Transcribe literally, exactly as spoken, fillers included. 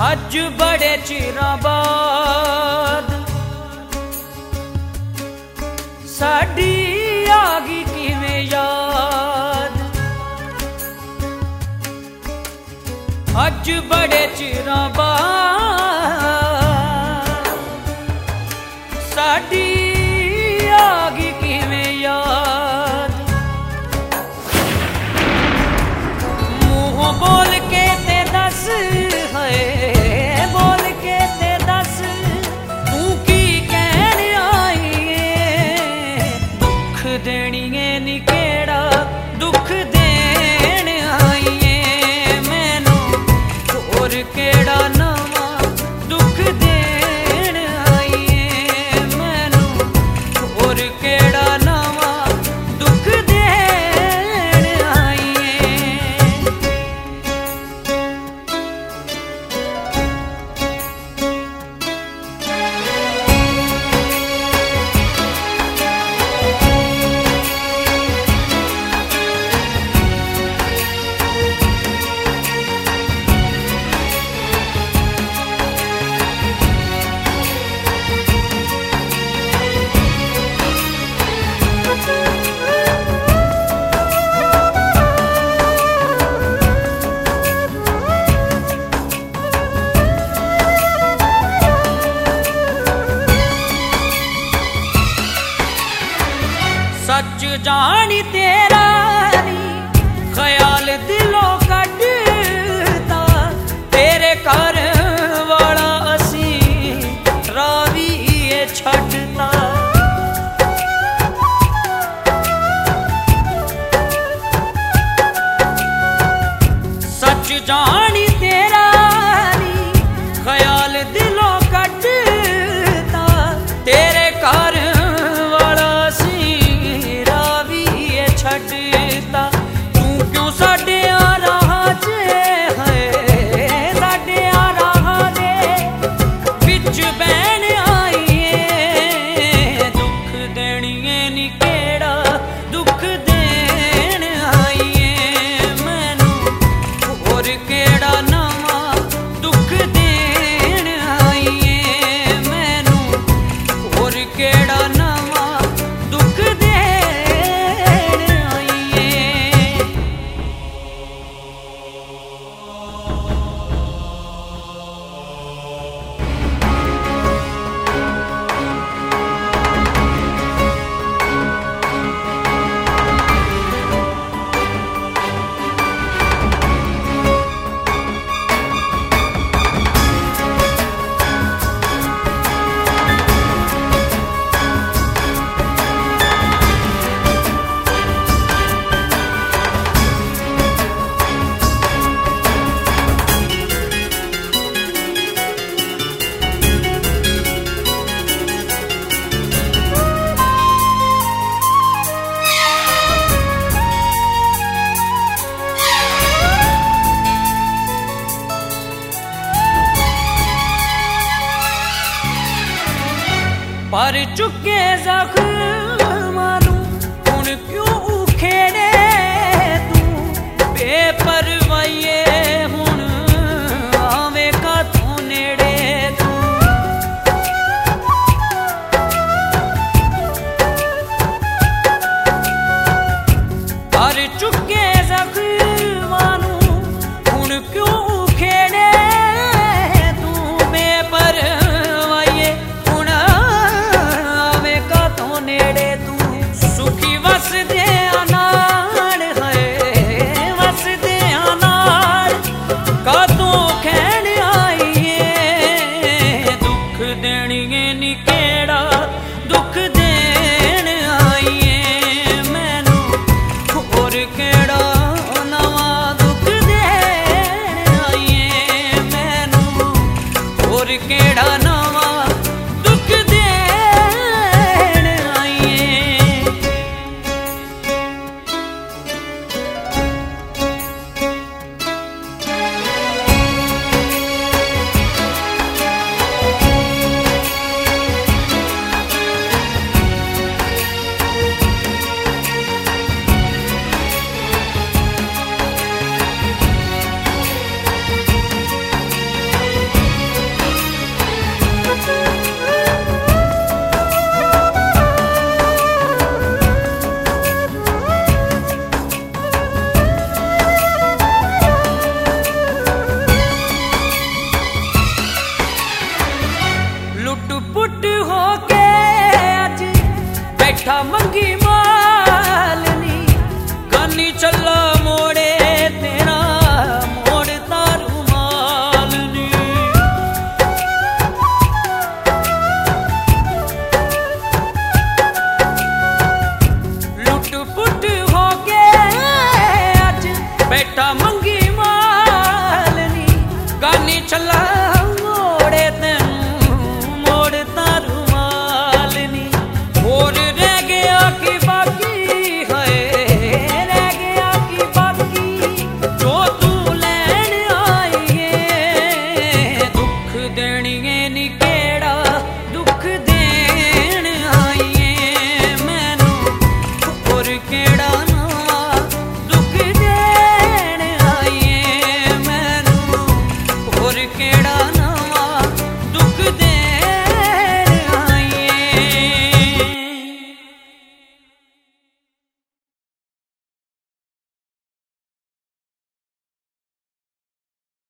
अज बड़े चिरां बाद साडी आ गई किवें याद। अज बड़े चिरां बाद साडी आ गई किवें याद। मुंह बोल के ते दस है बोल के ते दस तू की कहन आई है। दुख देणिए नी केड़ा दुख देण आई है। मैनू होर केड़ा नवा दुख देण आई है। मैनू होर केड़ा नवा दुख देण आई है। सच जानी तेरा नी ख्याल दिलों कटता। तेरे घर वाला असी रावी छटता। सच जानी तेरा नी ख्याल दिलों कटता। तेरे घर छड़ता तू क्यों साडे आ रहा जे है। साडे आ रहा दे बिच बैन आई है। दुख देणिए नी केड़ा दुख देण आई है। मैनू होर केड़ा नवा दुख देण आई है। मैनू होर केड़ा नवा दुख दे पर चुके जख्मां नूं हुण क्यों उखेड़े तू। बेपरवाहिए हुण आवे काथों नेड़े तू। पर चुके जख्मां नूं हुण क्यों उखेड़े तू। बेपरवाहिए हुण आवे काथों बैठा